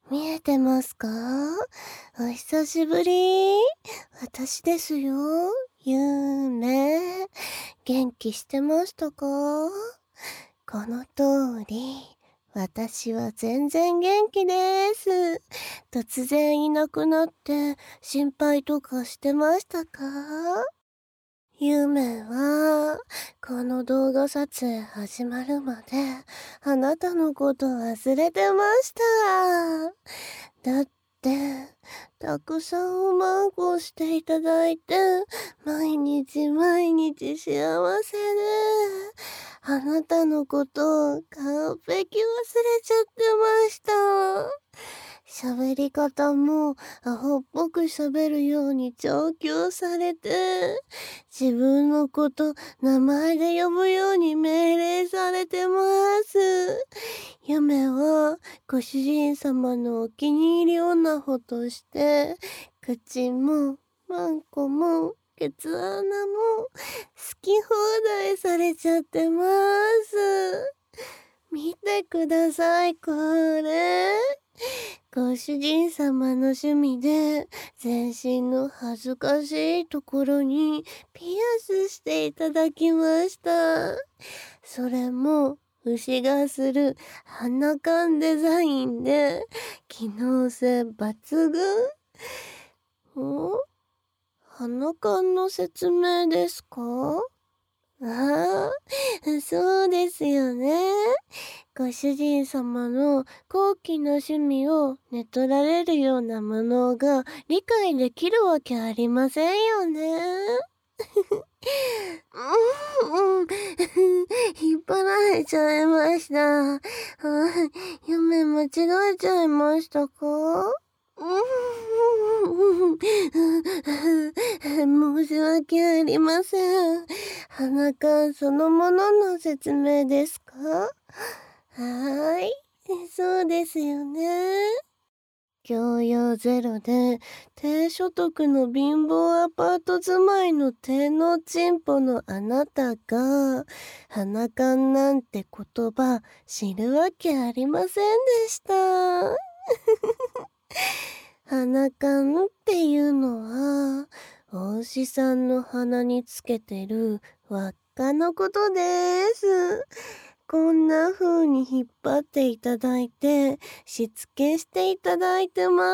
見えてますか？お久しぶり。私ですよ。ゆめ。元気してましたか？この通り、私は全然元気です。突然いなくなって心配とかしてましたか？ゆめは、この動画撮影始まるまで、あなたのこと忘れてました。だって、たくさんおまんこしていただいて、毎日毎日幸せで、あなたのこと完璧忘れちゃってました。喋り方もアホっぽく喋るように調教されて、自分のこと名前で呼ぶように命令されてます。夢はご主人様のお気に入り女ほとして、口もマンコもケツ穴も好き放題されちゃってます。見てください、これ。ご主人様の趣味で全身の恥ずかしいところにピアスしていただきました。それも牛がする鼻感デザインで機能性抜群。お？鼻感の説明ですか？ああ、そうですよね。ご主人様の高貴な趣味を寝取られるようなものが理解できるわけありませんよね。引っ張られちゃいました。夢間違えちゃいましたか？申し訳ありません。鼻かそのものの説明ですか？はーい。そうですよね。教養ゼロで低所得の貧乏アパート住まいの低のチンポのあなたが鼻かんなんて言葉知るわけありませんでした。鼻かんっていうのはお牛さんの鼻につけてる輪っかのことです。こんな風に引っ張っていただいて、しつけしていただいてます。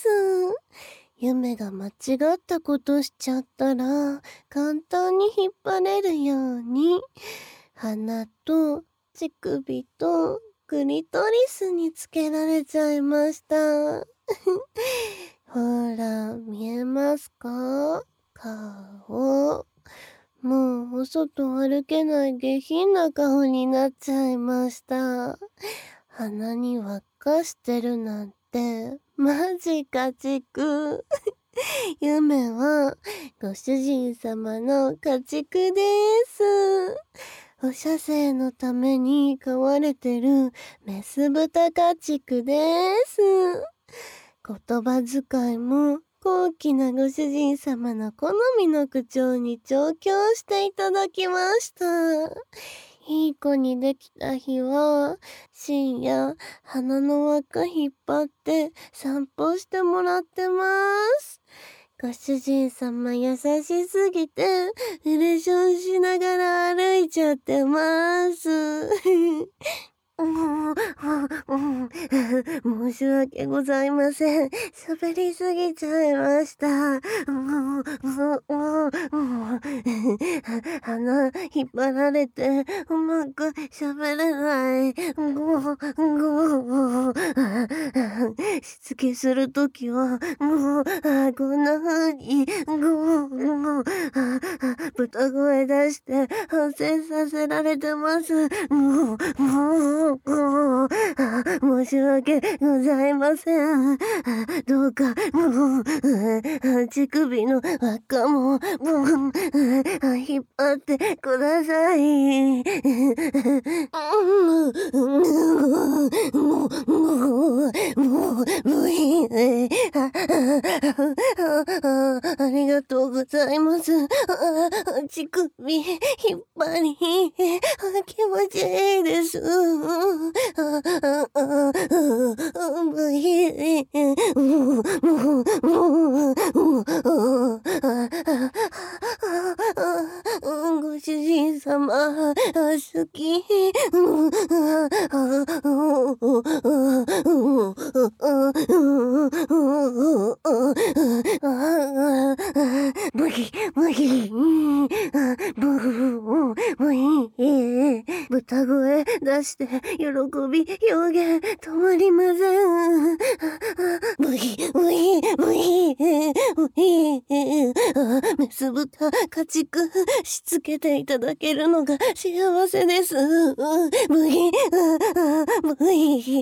夢が間違ったことしちゃったら、簡単に引っ張れるように、鼻と乳首とクリトリスにつけられちゃいました。ほら、見えますか？顔。もうお外歩けない下品な顔になっちゃいました。鼻に輪っかしてるなんて、マジ家畜。夢は、ご主人様の家畜です。お射精のために飼われてるメス豚家畜です。言葉遣いも高貴なご主人様の好みの口調に調教していただきました。いい子にできた日は、深夜、鼻の輪っか引っ張って散歩してもらってます。ご主人様優しすぎて、ウレションしながら歩いちゃってます。申し訳ございません。喋りすぎちゃいました。鼻引っ張られてうまく喋れない。しつけするときは、こんな風に、豚声出して反省させられてます。申し訳ございません。どうか、乳首の輪っかも、引っ張ってください。もういいね。ありがとうございます。乳首、引っ張り、気持ちいいです。 ご主人様、好き。ブヒ、ブヒ、ブフ、ブヒ、歌声出して喜び表現止まりません。ブヒ、ブヒ、ブヒ、ブヒ、メス豚家畜しつけていただけるのが幸せです。ブヒ、ブヒ、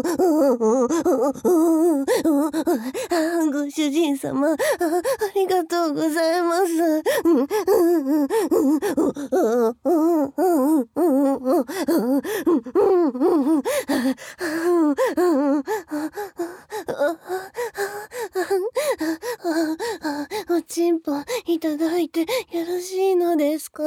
ご主人様、ありがとうございます。おちんぽいただいてよろしいのですか？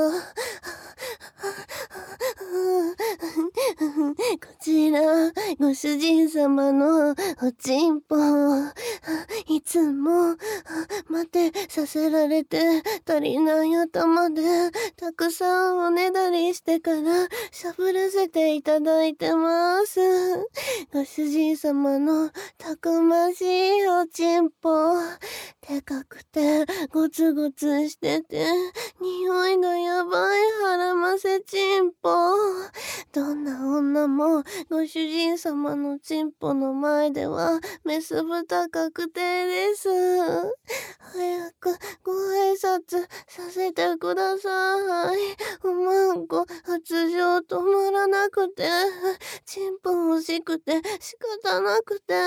こちら、ご主人様のおちんぽ、いつも待てさせられて足りない頭でたくさんおねだりしてからしゃぶらせていただいてます。ご主人様のたくましいおちんぽ、でかくてゴツゴツしてて匂いがやばい腹ませちんぽ。どんな女もご主人様のちんぽの前ではメス豚確定です。早くご挨拶させてください。おまんこ発情止まらなくて、ちんぽ欲しくて仕方なくて、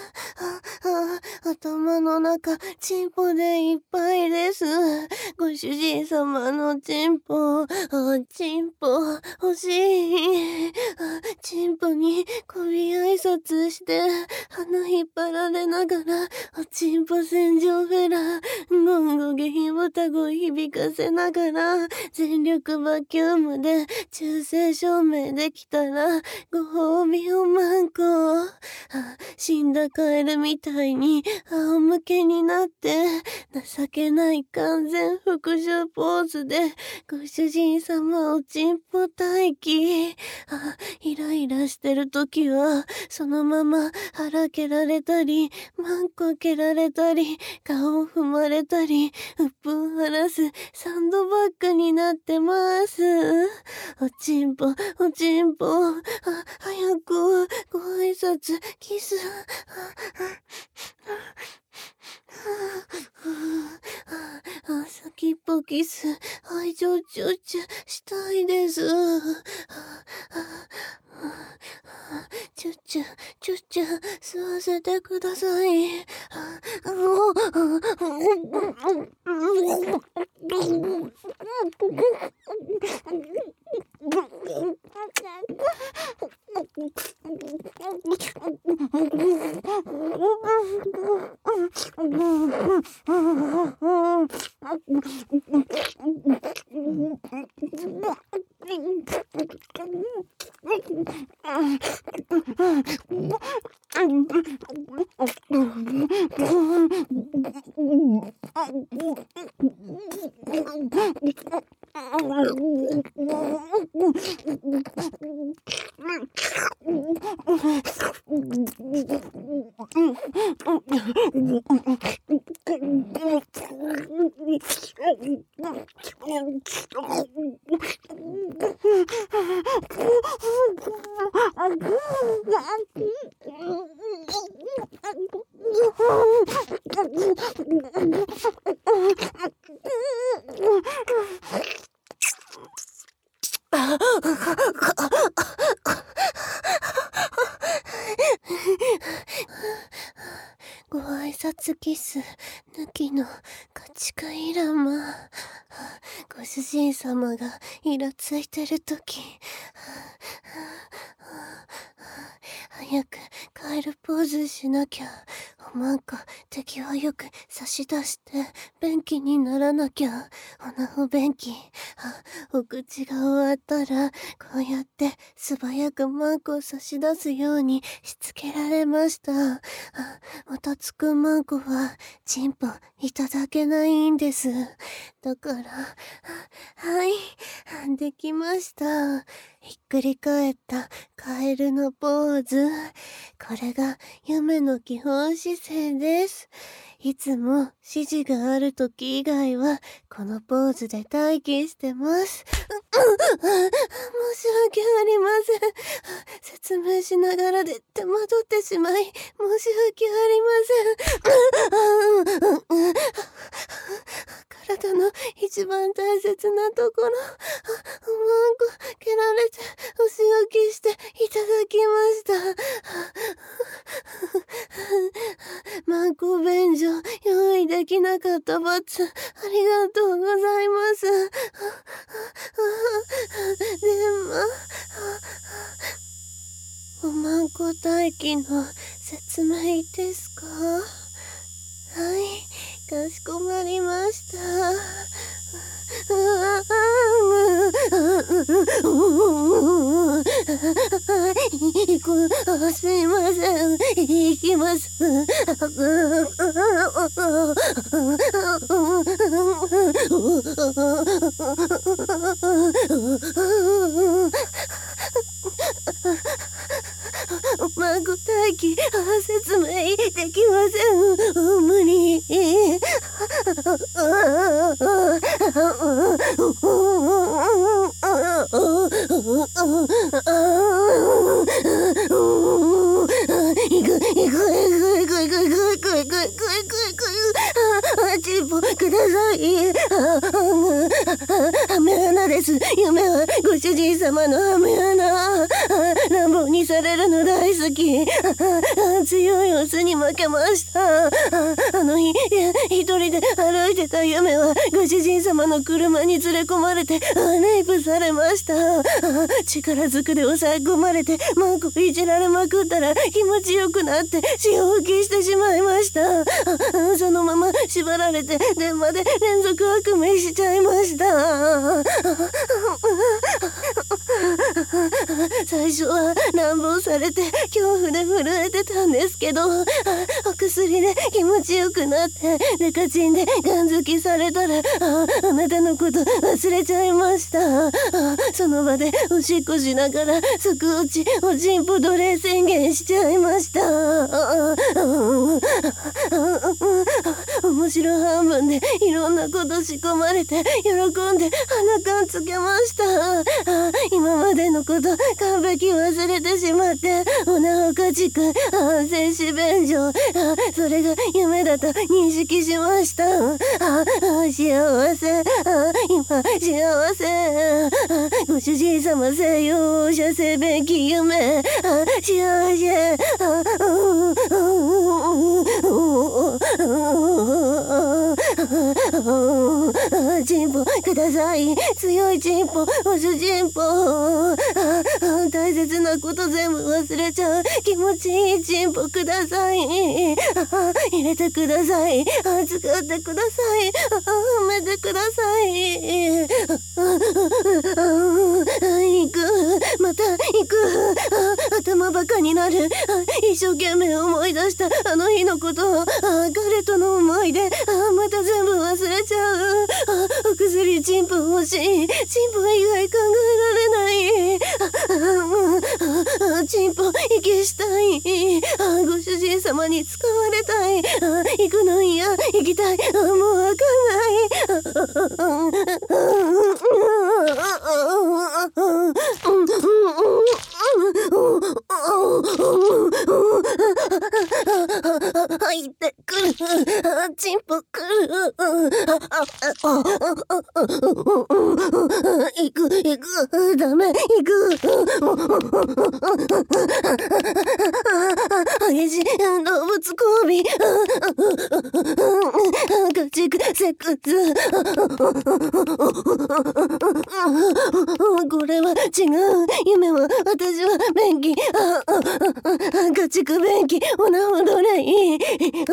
頭の中ちんぽでいっぱいです。ご主人様のちんぽ、ちんぽ欲しい。ちんぽに首挨拶して鼻引っ張られながらおちんぽ洗浄フェラゴンゴ下品歌声響かせながら全力バキュームで中性照明できたらご褒美をマンコ。死んだカエルみたいに仰向けになって情けない完全復讐ポーズでご主人様おちんぽ待機。イライラしてる時はそのまま腹蹴られたりマンコ蹴られたり顔を踏まれたりうっぷん晴らすサンドバッグになってます。おちんぽおちんぽ、早くご挨拶キス。先っぽキス愛情チューチューしたいです。チュッチュチュッチュ吸わせてください。ご挨拶キス抜きのカチカイラマ。ご主人様がイラついてるとき、早くカエルポーズしなきゃ。 なんか敵はよく差し出して便器にならなきゃ。お便器。お口が終わったらこうやって素早くマンコを差し出すようにしつけられました。もたつくマンコはチンポいただけないんです。だからはい、できました。ひっくり返ったカエルのポーズ。これが夢の基本姿勢です。いつも指示がある時以外はこのポーズで待機してます。申し訳ありません。説明しながらで手間取ってしまい申し訳ありません。体の一番大切なところ、マンコ蹴られてお仕置きしていただきました。マンコ便所用意できなかった罰、ありがとうございます。でも、おまんこ待機の説明ですか？はい、かしこまりました。すいません。行きます。マンコ待機、説明できません。無理。チンポください。ハメ穴です。夢はご主人様のハメ穴。乱暴にされるの大好き。強いオスに負けました。あの日、一人で歩いてた夢はご主人様の車に連れ込まれてレイプされました。力ずくで抑え込まれてマンコいじられまくったら気持ちよくなって潮吹きしてしまいました。そのまま縛られて電話で連続悪夢しちゃいました。最初は乱暴されて恐怖で震えてたんですけど、お薬で気持ちよくなってデカチンでガンづきされたらあなたのこと忘れちゃいました。その場でおしっこしながら即落ちおちんぽ奴隷宣言しちゃいました。面白半分でいろんなこと仕込まれて喜んで鼻感つけました。今までのこと完璧忘れてしまっておなおかしく精子便所それが夢だと認識しました。幸せ今幸せご主人様西洋射精便器夢幸せチンポください。強いチンポお主人ポ大切なこと全部忘れちゃう気持ちいいチンポください。入れてください。使ってください。埋めてください。行くまた行く頭バカになる。一生懸命思い出したあの日のこと彼との思い出また全部忘れちゃう。お薬チンポ欲しい。チンポ以外考えられない。チンポ息したい。ご主人様に使われたい。行くの嫌行きたい。もうわかんない。入ってくる。チンポくる。行くダメ行く。 激しい動物交尾、家畜セックス、これは違う。夢は私は便器、家畜便器、おなほどれいい。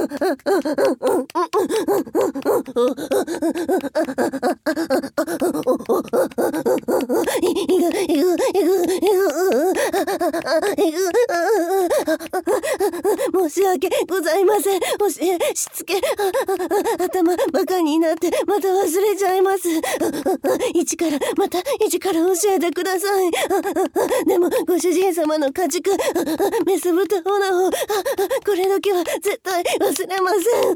申し訳ございません。しつけ、頭バカになってまた忘れちゃいます。一から教えてください。でもご主人様の家畜、メス豚オナホ、これだけは絶対忘れま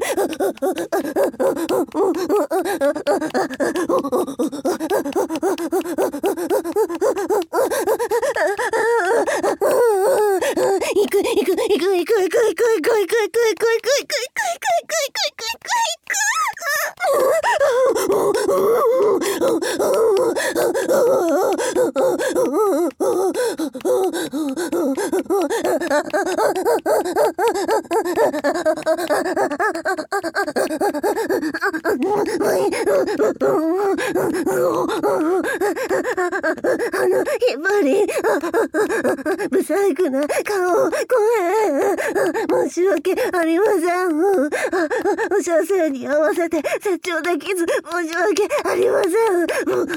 ひばり、不細工な顔、声、申し訳ありません。射精に合わせて成長できず申し訳ありません。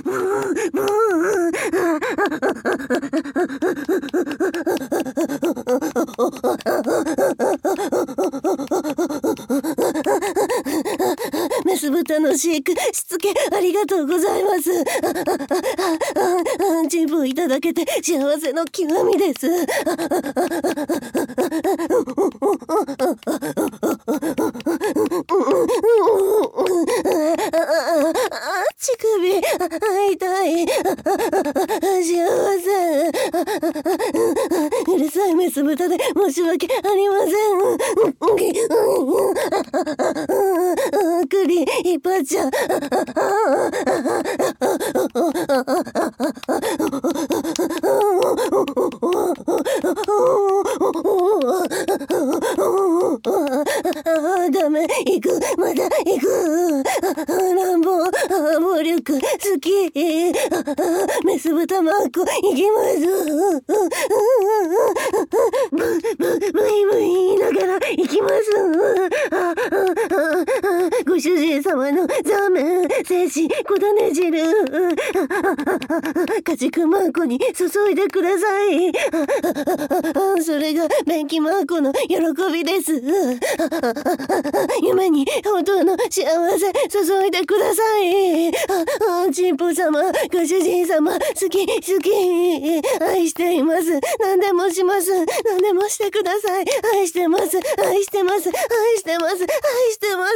メス豚の飼育しつけありがとうございます。チンプいただけて幸せの極みです。乳首痛い。幸せ。うるさいメス豚で申し訳ありません。栗いっぱっちゃ。ダメ、行く、また行く。乱暴、暴力、好き。メス豚マンコ、行きます。ブイブイ言いながら行きます。ご主人様のザーメン、精子、小種汁。家畜マンコに注いでください。それが便器マンコの喜びです。夢に本当の幸せ注いでください。チンポ様、ご主人様、好き、愛しています。何でもします。何でもしてください。愛してます。愛してます。愛してます。愛してます。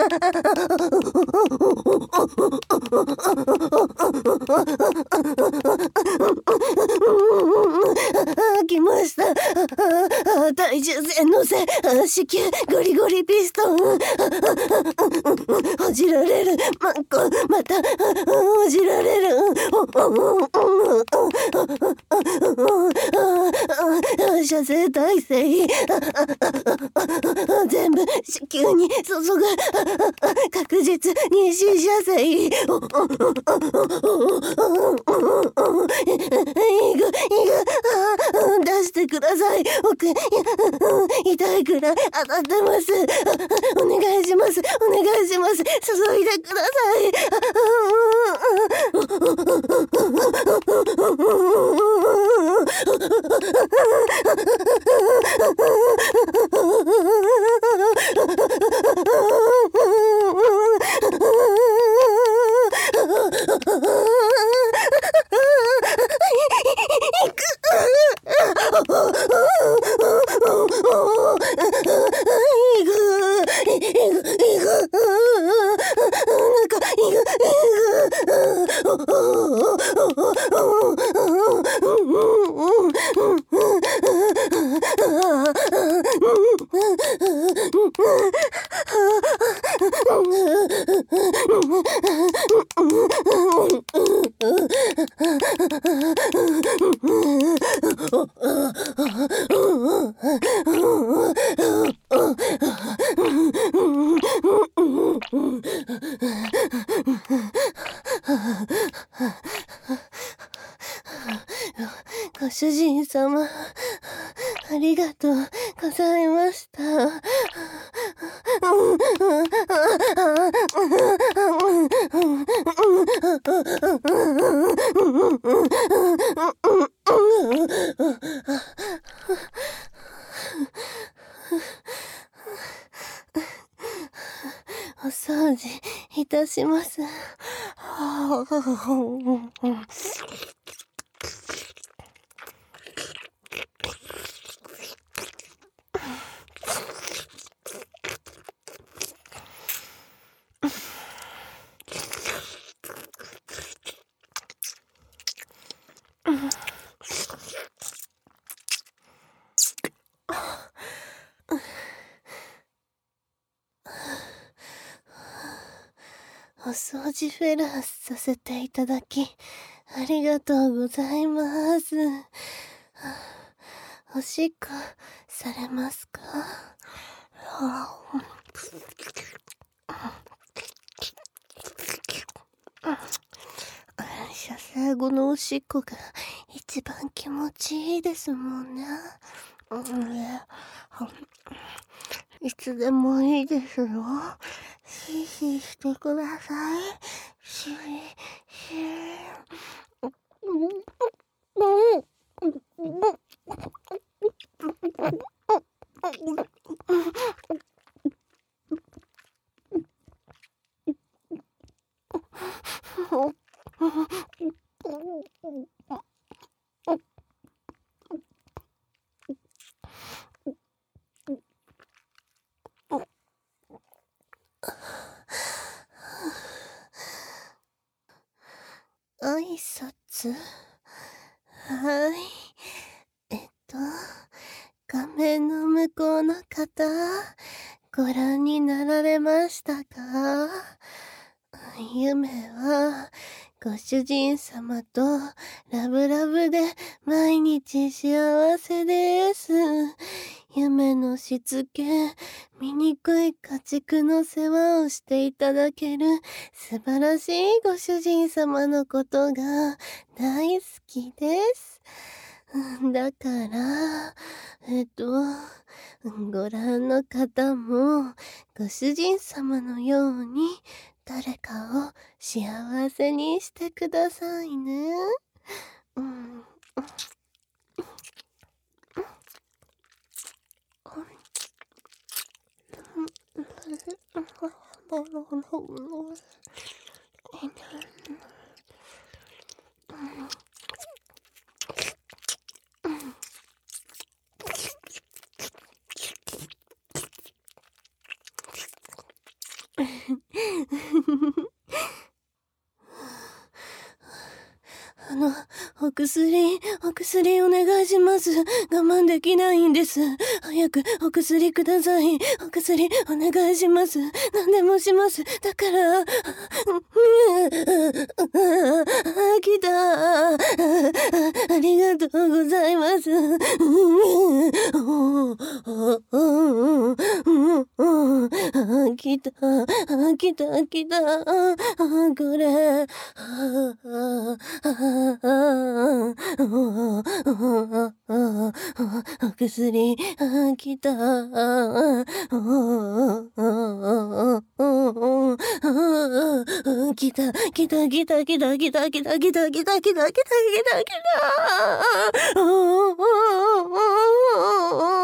来ました。体重線のせ、子宮ゴリゴリピストン。ほじられるマンコ、またほじられる。射精体制。全部子宮に注ぐ。確実妊娠射精。出してください。奥、痛いくらい当たってます。お願いします。お願いします。注いでください。 ご主人様、ありがとうございました。お掃除いたします。お掃除フェラーさせていただき、ありがとうございます。おしっこされますか？射精後のおしっこが一番気持ちいいですもんね。いつでもいいですよ。ヒーヒーしてください。ヒーヒー。挨拶？はい。画面の向こうの方、ご覧になられましたか？夢は、ご主人様とラブラブで毎日幸せです。夢のしつけ、醜い家畜の世話をしていただける素晴らしいご主人様のことが大好きです。だから、ご覧の方もご主人様のように誰かを幸せにしてくださいね。お薬お願いします。我慢できないんです。早くお薬ください。お薬お願いします。何でもします。だから、来た。ありがとうございます。来た。これ。お薬、来た。来た。